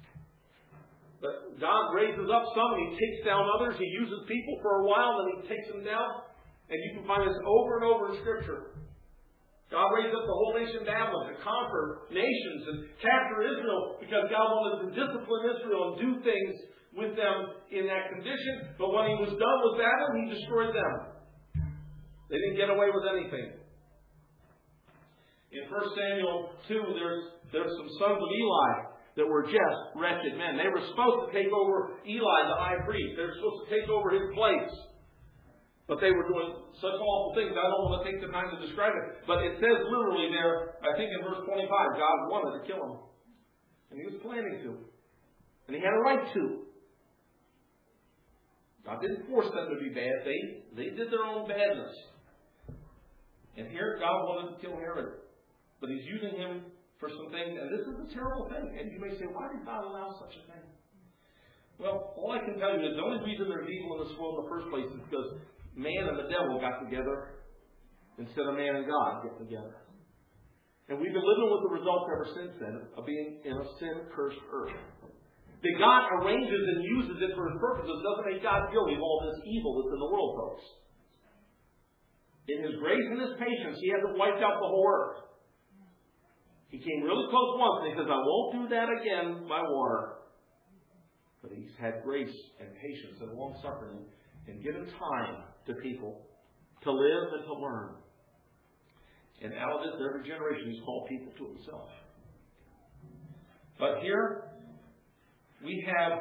But God raises up some and He takes down others. He uses people for a while, then He takes them down. And you can find this over and over in Scripture. God raised up the whole nation of Babylon to conquer nations and capture Israel because God wanted to discipline Israel and do things with them in that condition. But when He was done with Babylon, He destroyed them. They didn't get away with anything. In 1 Samuel 2, there's some sons of Eli that were just wretched men. They were supposed to take over Eli, the high priest. They were supposed to take over his place. But they were doing such awful things. I don't want to take the time to describe it. But it says literally there, I think in verse 25, God wanted to kill them. And He was planning to. And He had a right to. God didn't force them to be bad. They did their own badness. And here God wanted to kill Herod. But He's using him for some things, and this is a terrible thing. And you may say, why did God allow such a thing? Well, all I can tell you is the only reason there's evil in this world in the first place is because man and the devil got together instead of man and God get together. And we've been living with the results ever since then of being in a sin-cursed earth. That God arranges and uses it for His purposes doesn't make God guilty of all this evil that's in the world, folks. In His grace and His patience, He hasn't wiped out the whole earth. He came really close once and He says, I won't do that again by water. But He's had grace and patience and long-suffering and given time to people to live and to learn. And out of this, every generation He's called people to Himself. But here we have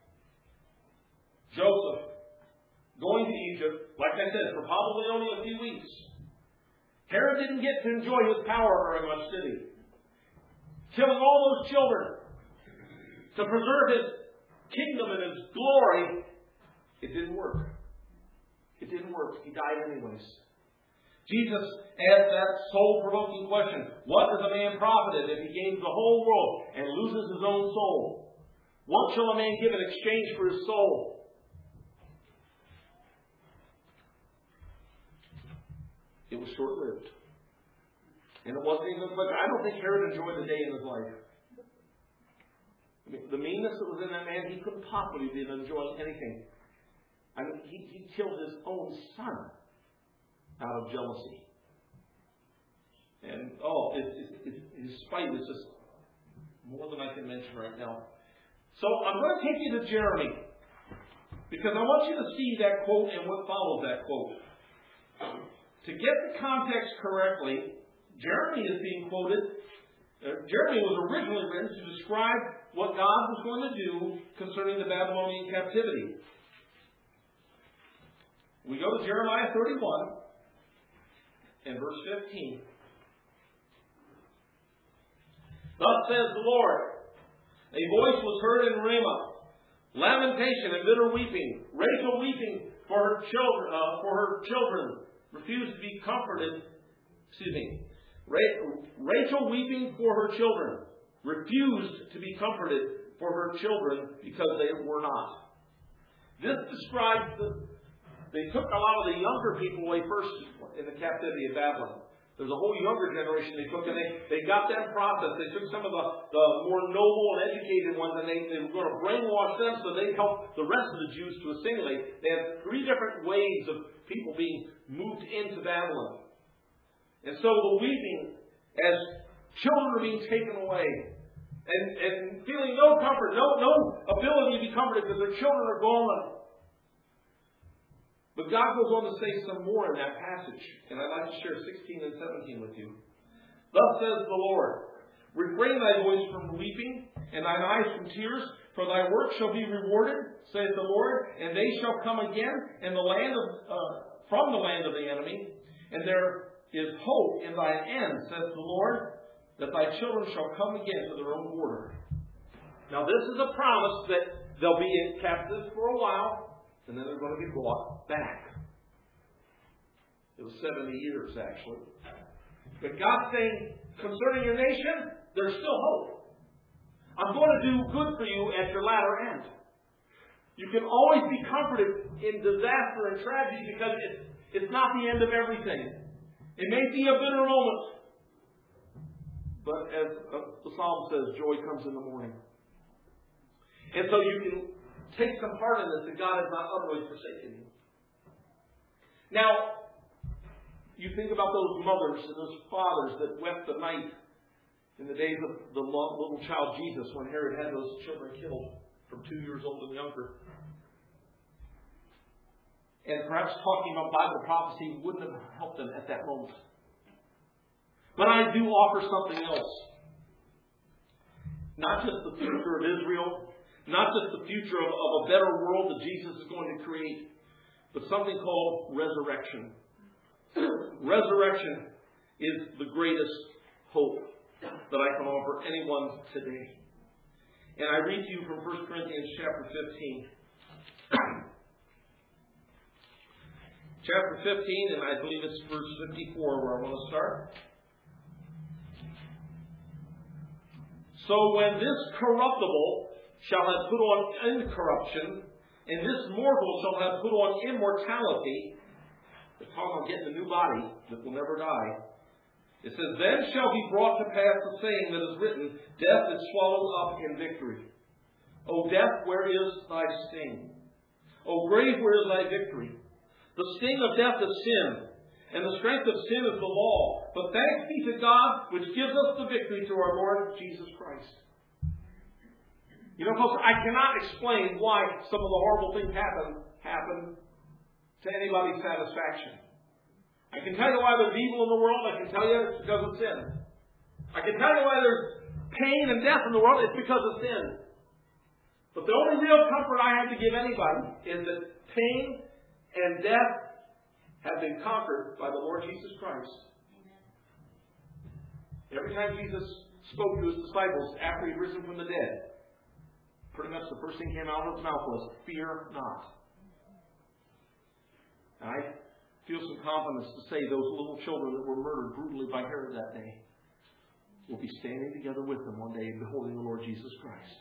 Joseph going to Egypt, like I said, for probably only a few weeks. Herod didn't get to enjoy his power very much, did he? Killing all those children to preserve his kingdom and his glory. It didn't work. It didn't work. He died anyways. Jesus asked that soul-provoking question. What is a man profited if he gains the whole world and loses his own soul? What shall a man give in exchange for his soul? It was short-lived. And it wasn't even much. I don't think Herod enjoyed the day in his life. I mean, the meanness that was in that man, he couldn't possibly be enjoying anything. I mean, he killed his own son out of jealousy. And, his spite is just more than I can mention right now. So I'm going to take you to Jeremy, because I want you to see that quote and what follows that quote. To get the context correctly, Jeremy is being quoted. Jeremy was originally written to describe what God was going to do concerning the Babylonian captivity. We go to Jeremiah 31 and verse 15. Thus says the Lord, a voice was heard in Ramah, lamentation and bitter weeping, Rachel weeping for her children, refused to be comforted. Rachel weeping for her children, refused to be comforted for her children because they were not. This describes they took a lot of the younger people away first in the captivity of Babylon. There's a whole younger generation they took, and they got them processed. They took some of the more noble and educated ones, and they were going to brainwash them so they helped the rest of the Jews to assimilate. They had 3 different waves of people being moved into Babylon. And so the weeping as children are being taken away and feeling no comfort, no ability to be comforted because their children are gone. But God goes on to say some more in that passage. And I'd like to share 16 and 17 with you. Thus says the Lord, refrain thy voice from weeping, and thine eyes from tears, for thy work shall be rewarded, saith the Lord, and they shall come again in the land from the land of the enemy, and there is hope in thine end, saith the Lord, that thy children shall come again to their own border. Now this is a promise that they'll be in captive for a while, and then they're going to be brought back. It was 70 years, actually. But God's saying, concerning your nation, there's still hope. I'm going to do good for you at your latter end. You can always be comforted in disaster and tragedy because it's not the end of everything. It may be a bitter moment. But as the Psalm says, joy comes in the morning. And so you can take some heart in this, that God has not utterly forsaken you. Now, you think about those mothers and those fathers that wept the night in the days of the little child Jesus when Herod had those children killed from 2 years old and younger. And perhaps talking about Bible prophecy wouldn't have helped them at that moment. But I do offer something else. Not just the future of Israel, not just the future of a better world that Jesus is going to create, but something called resurrection. Resurrection is the greatest hope that I can offer anyone today. And I read to you from 1 Corinthians chapter 15. Chapter 15, and I believe it's verse 54 where I want to start. So when this corruptible shall have put on incorruption, and this mortal shall have put on immortality, it's talking about getting a new body that will never die. It says, then shall be brought to pass the saying that is written, death is swallowed up in victory. O death, where is thy sting? O grave, where is thy victory? The sting of death is sin, and the strength of sin is the law. But thanks be to God, which gives us the victory through our Lord Jesus Christ. You know, folks, I cannot explain why some of the horrible things happen to anybody's satisfaction. I can tell you why there's evil in the world. I can tell you it's because of sin. I can tell you why there's pain and death in the world. It's because of sin. But the only real comfort I have to give anybody is that pain and death have been conquered by the Lord Jesus Christ. Every time Jesus spoke to his disciples after he'd risen from the dead, pretty much the first thing came out of his mouth was, fear not. And I feel some confidence to say those little children that were murdered brutally by Herod that day will be standing together with them one day beholding the Lord Jesus Christ.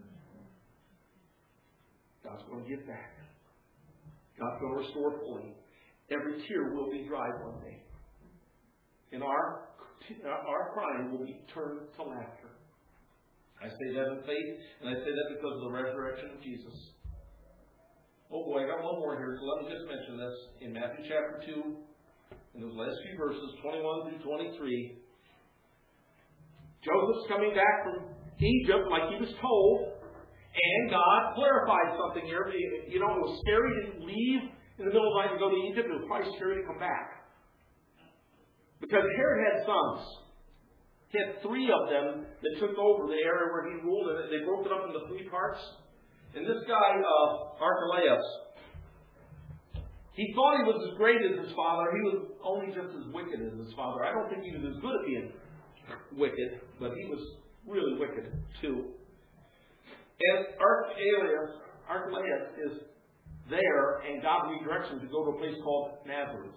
God's going to give back. God's going to restore fully. Every tear will be dried one day. And our crying will be turned to laughter. I say that in faith, and I say that because of the resurrection of Jesus. Oh boy, I got one more here, so let me just mention this. In Matthew chapter 2, in those last few verses, 21 through 23, Joseph's coming back from Egypt like he was told, and God clarified something here. You know, it was scary to leave in the middle of the night to go to Egypt. It was probably scary to come back. Because Herod had sons. He had 3 of them that took over the area where he ruled, and they broke it up into 3 parts. And this guy, Archelaus, he thought he was as great as his father. He was only just as wicked as his father. I don't think he was as good at being wicked, but he was really wicked too. And Archelaus is there, and God redirects him to go to a place called Nazareth.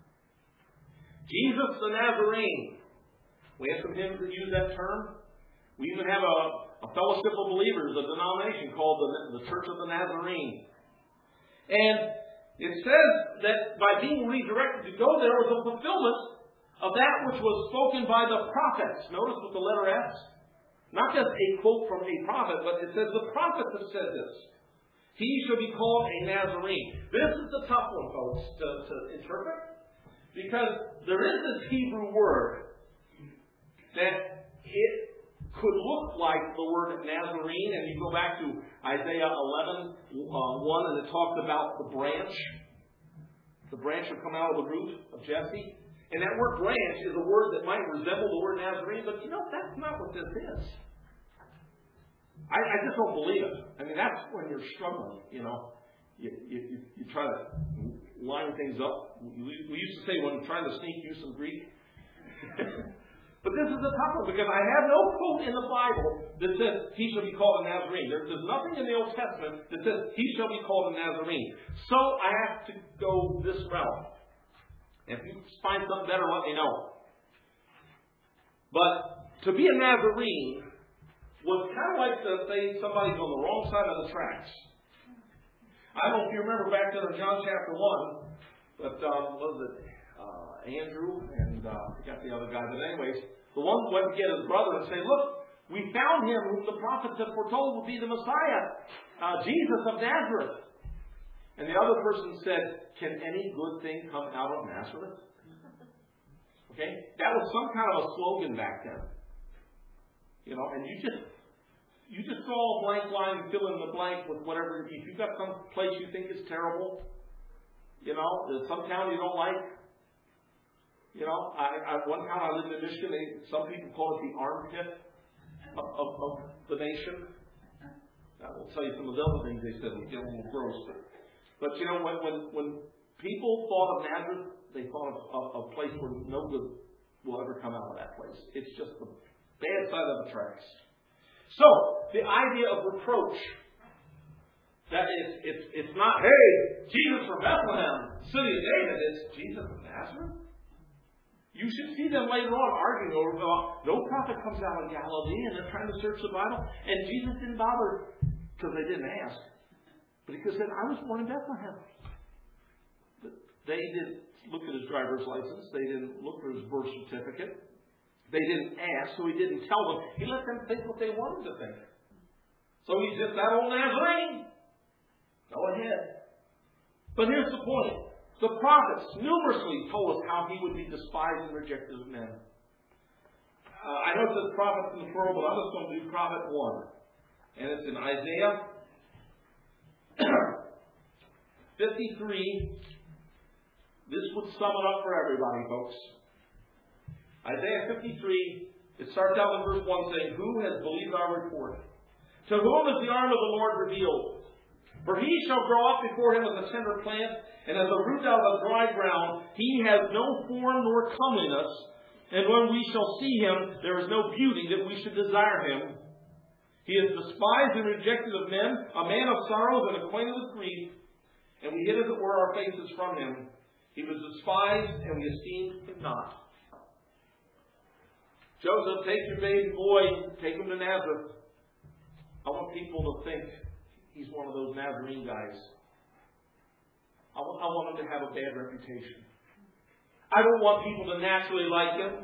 Jesus the Nazarene. We have some hymns that use that term. We even have a fellowship of believers, a denomination called the Church of the Nazarene. And it says that by being redirected to go there was a fulfillment of that which was spoken by the prophets. Notice with the letter S. Not just a quote from a prophet, but it says the prophet has said this. He shall be called a Nazarene. This is the tough one, folks, to interpret. Because there is this Hebrew word that it could look like the word Nazarene, and you go back to Isaiah 11:1, and it talks about the branch. The branch will come out of the root of Jesse. And that word branch is a word that might resemble the word Nazarene, but that's not what this is. I just don't believe it. I mean, that's when you're struggling, You try to line things up. We used to say when trying to sneak you some Greek. But this is a tough one because I have no quote in the Bible that says he shall be called a Nazarene. There's nothing in the Old Testament that says he shall be called a Nazarene. So I have to go this route. If you find something better, let me know. But to be a Nazarene was kind of like to say somebody's on the wrong side of the tracks. I don't know if you remember back then in John chapter 1, but Andrew and I forgot the other guy. But anyways, the one went to get his brother and say, look, we found him whom the prophets have foretold would be the Messiah, Jesus of Nazareth. And the other person said, can any good thing come out of Nazareth? Okay? That was some kind of a slogan back then. And you just draw a blank line and fill in the blank with whatever. If you've got some place you think is terrible, there's some town you don't like. One town I lived in Michigan, some people call it the armpit of the nation. I will tell you some of the other things they said would get a little gross. But when people thought of Nazareth, they thought of a place where no good will ever come out of that place. It's just the bad side of the tracks. So, the idea of reproach, that it's not, hey, Jesus from Bethlehem, city of David, it's Jesus from Nazareth. You should see them later on arguing over, no prophet comes out of Galilee, and they're trying to search the Bible, and Jesus didn't bother, because they didn't ask. But he said, I was born in Bethlehem. They didn't look at his driver's license. They didn't look for his birth certificate. They didn't ask, so he didn't tell them. He let them think what they wanted to think. So he's just that old Nazarene. Go ahead. But here's the point. The prophets numerously told us how he would be despised and rejected of men. I know it says prophets in the plural, but I'm just going to do prophet 1. And it's in Isaiah 53. This would sum it up for everybody, folks. Isaiah 53, it starts out in verse 1 saying, who has believed our report? To whom is the arm of the Lord revealed? For he shall grow up before him as a tender plant, and as a root out of dry ground. He has no form nor comeliness, and when we shall see him, there is no beauty that we should desire him. He is despised and rejected of men, a man of sorrows and acquainted with grief, and we hid as it were our faces from him. He was despised, and we esteemed him not. Joseph, take your baby boy, take him to Nazareth. I want people to think he's one of those Nazarene guys. I want him to have a bad reputation. I don't want people to naturally like him.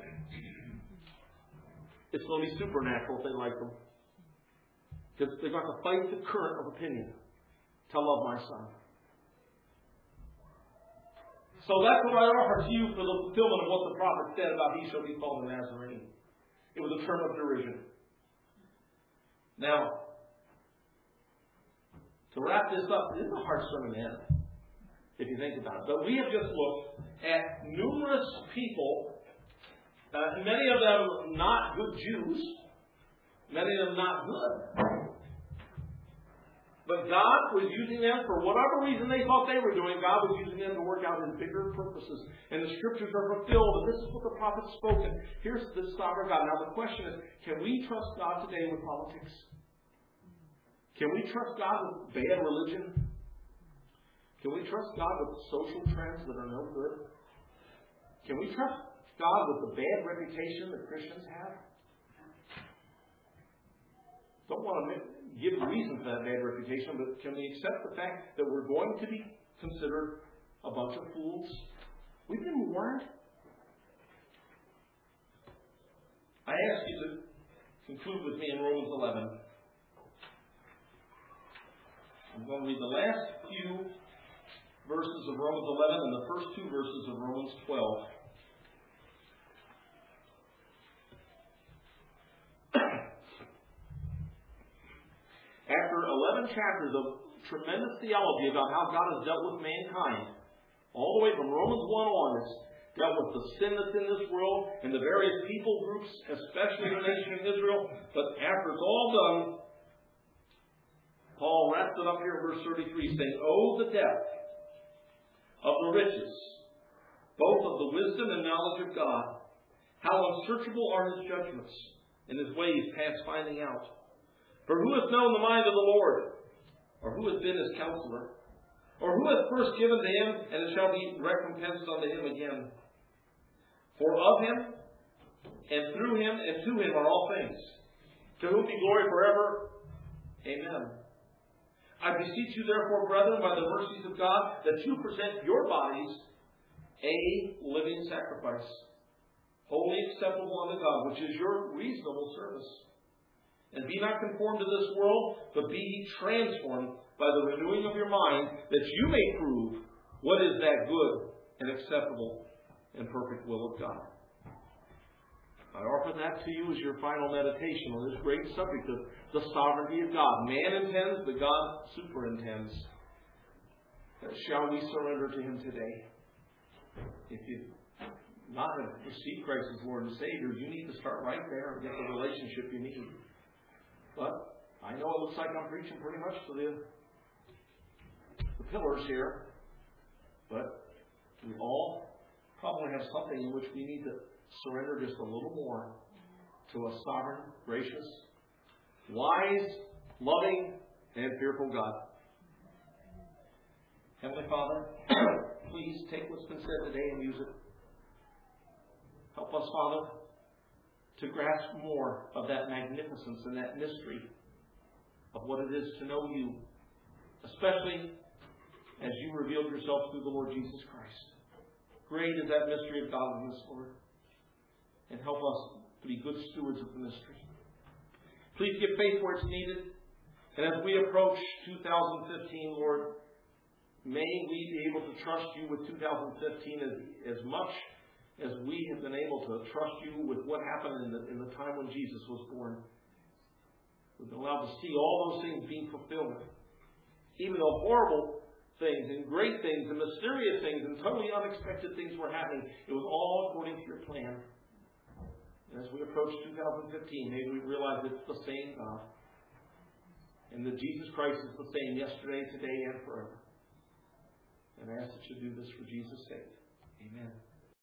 It's going to be supernatural if they like him. Because they're going to fight the current of opinion to love my son. So that's what I offer to you for the fulfillment of what the prophet said about he shall be called a Nazarene. It was a term of derision. Now, to wrap this up, this is a hard sermon to end, if you think about it. But we have just looked at numerous people, many of them not good Jews, many of them not good. But God was using them for whatever reason they thought they were doing. God was using them to work out His bigger purposes. And the Scriptures are fulfilled. And this is what the prophets spoken. Here's the sovereign God. Now the question is, can we trust God today with politics? Can we trust God with bad religion? Can we trust God with social trends that are no good? Can we trust God with the bad reputation that Christians have? don't want to give reason for that bad reputation, but can we accept the fact that we're going to be considered a bunch of fools? We've been warned. I ask you to conclude with me in Romans 11. I'm going to read the last few verses of Romans 11 and the first two verses of Romans 12. After 11 chapters of tremendous theology about how God has dealt with mankind, all the way from Romans 1 on, it's dealt with the sin that's in this world and the various people groups, especially the nation of Israel. But after it's all done, Paul wraps it up here in verse 33, saying, "Oh, the depth of the riches, both of the wisdom and knowledge of God! How unsearchable are His judgments, and His ways past finding out! For who has known the mind of the Lord? Or who has been His counselor? Or who hath first given to Him, and it shall be recompensed unto Him again? For of Him, and through Him, and to Him are all things, to whom be glory forever. Amen. I beseech you therefore, brethren, by the mercies of God, that you present your bodies a living sacrifice, wholly acceptable unto God, which is your reasonable service. And be not conformed to this world, but be ye transformed by the renewing of your mind, that you may prove what is that good and acceptable and perfect will of God." I offer that to you as your final meditation on this great subject of the sovereignty of God. Man intends, but God superintends. Shall we surrender to Him today? If you've not received Christ as Lord and Savior, you need to start right there and get the relationship you need. But I know it looks like I'm preaching pretty much to the pillars here. But we all probably have something in which we need to surrender just a little more to a sovereign, gracious, wise, loving, and fearful God. Heavenly Father, please take what's been said today and use it. Help us, Father, to grasp more of that magnificence and that mystery of what it is to know You, especially as You revealed Yourself through the Lord Jesus Christ. Great is that mystery of godliness, Lord. And help us to be good stewards of the mystery. Please give faith where it's needed. And as we approach 2015, Lord, may we be able to trust You with 2015 as much as we have been able to trust You with what happened in the time when Jesus was born. We've been allowed to see all those things being fulfilled. Even though horrible things and great things and mysterious things and totally unexpected things were happening, it was all according to Your plan. And as we approach 2015, may we realize it's the same God. And that Jesus Christ is the same yesterday, today, and forever. And I ask that You do this for Jesus' sake. Amen.